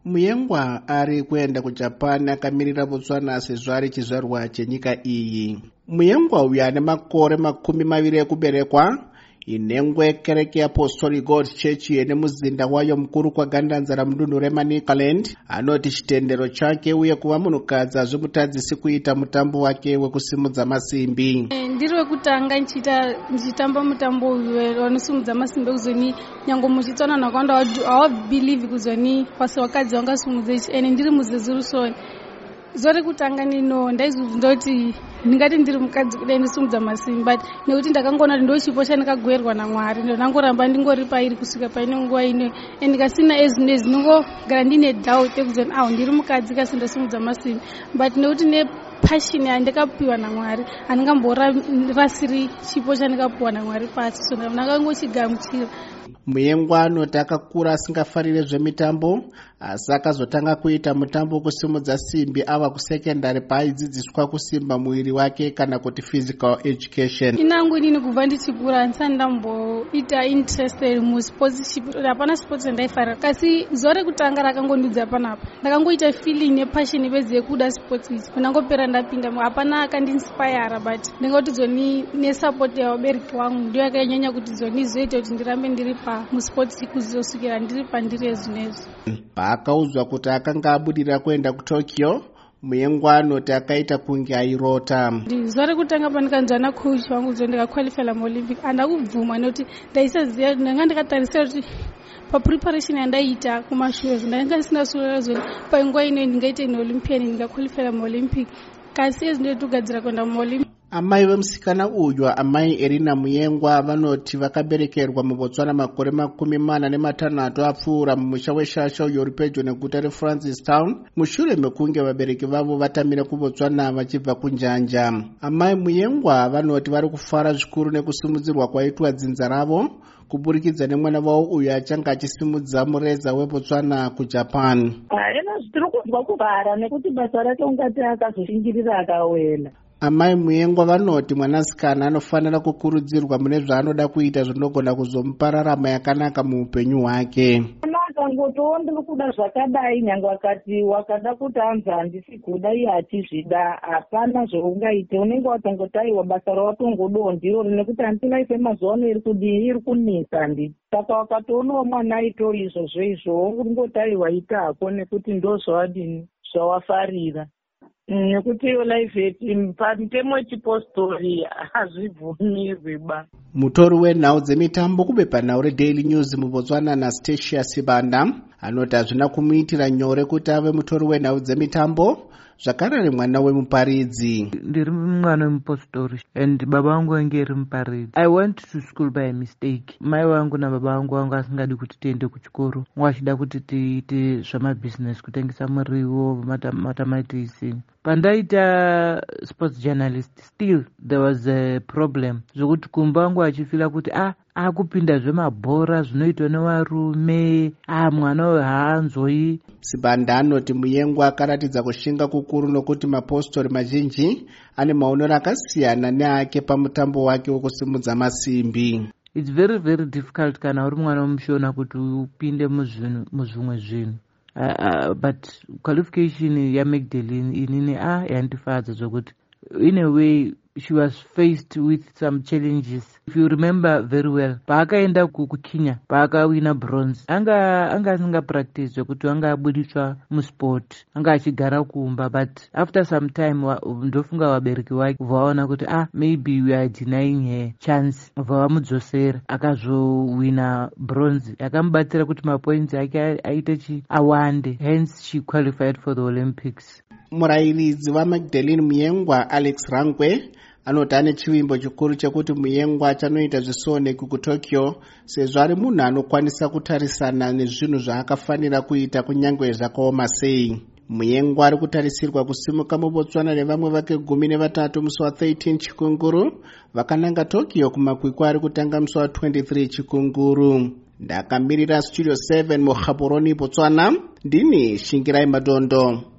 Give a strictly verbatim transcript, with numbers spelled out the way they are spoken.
Muyengwa ari kuenda kuJapan akamirira Botswana sezvo ari chizvarwa chenyika iyi. Muyengwa uyu ane makore makumi maviri ekuberekwa, inengwe kereke yeApostolic God Church yene muzinda wayo mukuru kwagandanzara mudunhu reManicaland, anoti chitendero chake uye kuva munhukadzi hazvimutadzisi kuita mutambo wake wekusimudza masimbi. Ndiri wekutanga ndichita ndichitamba mutambo uyu wanosimudza masimbi kuzoni nyange muchitsona kwanda hawabhilieve kuzoni pasi wakadzi wangasimudza ichi ene ndiri muzezuru soni zori kutanga nino ndaizvozvo ndoti ndingati ndiri mukadzi kudai ndisimudza masimbi but nekuti ndakangoona kuti ndochipo chandakagoverwa naMwari ndonangoramba ndingori pairi kusvika paine nguva ino endikasina ezinezi ndingogara ndine doubt ekuzoni aho ndiri mukadzi kasi ndosimudza masimbi but nekuti nepashini yandikapiwa naMwari handingamborasiri chipo chandikapiwa naMwari pasi so ndakangochigamuchira. Muyengwa anoti akakura asingafarire zvemitambo asi akazotanga kuita mutambo wekusimudza simbi ava kusekendari paaidzidziswa kusimba muviri wake kana kuti physical education. Inangu inini kubva ndichikura handisati ndamboita interested musportship, hapana sports andaifarira kasi zuva rekutanga rakangondudza panapa ndakangoita feeling nepassion bezi yekuda sports ichi ndangopera ndapinda hapana akandinspire but ndingoti zoni nesupport yawabereki wangu ndiyo yakanyanya kuti zoni zoita kuti ndirambe ndiri pa musports kuzosvikira ndiri pandiri ezvinezvi. Paakaudzwa kuti akanga abudira kuenda kuTokyo, Muyengwa anoti akaita kunge airota. Zuva rekutanga pandikanzwa nacoach wangu kuti ndikaqualifya muOlympic handakubvuma nekuti ndaisaziva ndanga ndikatarisira kuti papreparation yandaita kumashure ndanga ndisina sura zoni panguva ino ndingaita neOlympian ndikaqualifya muOlympic kasi ezvinoti kugadzira kuenda muOlympic. Amai vemusikana uyu amai Erina Muyengwa vanoti vakaberekerwa muBotswana makore makumi mana nematanhatu apfuura mumusha weShasha uyo uri pedyo neguta reFrancistown mushure mekunge vabereki vavo vatamira kuBotswana vachibva kunjanja. Amai Muyengwa vanoti vari kufara zvikuru nekusimudzirwa kwaitwa dzinza ravo kuburikidza nemwana wavo uyu achanga achisimudza mureza weBotswana kuJapan. Ena zvitiri kunzwa kuvhara nekuti basa rake ungati akazoshingirira akawela. Amai Muyengwa vanoti mwanasikana anofanira kukurudzirwa mune zvaanoda kuita zvinogona kuzomupa rarama yakanaka muupenyu hwake. Akangotowo ndiri kuda zvakadai nyange wakati wakada kuti anzi handisi kuda iye achizvida hapana zvaungaite unenge watongotaiwa basa rawatongodawo ndiro nekuti handinaife mazuva ano iri kudii iri kunisa nditi saka wakatoonawo mwana aitawo izvozvo izvo ungotaiwa ita hako nekuti ndo zvawadini zvawafarira nekuti iyo life yetu pamutemo wechipostori hazvibvumirwi ba. Mutori wenhau dzemitambo kubepa nhau reDaily News muBotswana Anastasia Sibanda anoti hazvina kumuitira nyore kuti ave mutori wenhau dzemitambo zvakare ari mwana wemuparidzi. Ndiri mwana wemupostori and baba vangu vange iri muparidzi. I went to school by mistake. Mai vangu nababa vangu vangu asingadi kuti tiende kuchikoro, wachida kuti tiite zvamabusiness, kutengesa muriwo, matamatisi. Pandaita sports journalist still there was a problem zvokuti kumba vangu achifila kuti ah akupinda zvemabhora zvinoitwa nevarume ah mwana we haanzoi. Sibanda anoti Muyengwa akaratidza kushinga kukuru nokuti mapostori mazhinji ane maonero akasiyana neake pamutambo wake wekusimudza masimbi. It's very very difficult kana uri mwana wemushona kuti upinde muzvimwe zvinhu. Uh, uh, but qualification ya Magdalene inini ah yandifadza zvokuti in a way she was faced with some challenges. If you remember very well, paakaenda kuKenya paakawina bronze anga anga asinga practice zvokuti anga abudiswa musport anga achigara kumba but after some time ndofunga vabereki vake vaona kuti ah maybe we are denying her chance vavamudzosera akazowina bronze yakamubatsira kuti mapoints ake aite chi awande, hence she qualified for the Olympics. Murairidzi waMagdalene Muyengwa Alex Rangwe anoti ane chivimbo chikuru chekuti Muyengwa achanoita zvisoneki kuTokyo sezvo ari munhu anokwanisa kutarisana nezvinhu zvaakafanira kuita kunyange zvakaoma sei. Muyengwa ari kutarisirwa kusimuka muBotswana nevamwe vake gumi nevatatu musi wa13 Chikunguru vakananga Tokyo kumakwikwi ari kutanga musi wa23 Chikunguru. Ndakamirira Studio seven muGaborone Botswana, ndini Shingirai Madondo.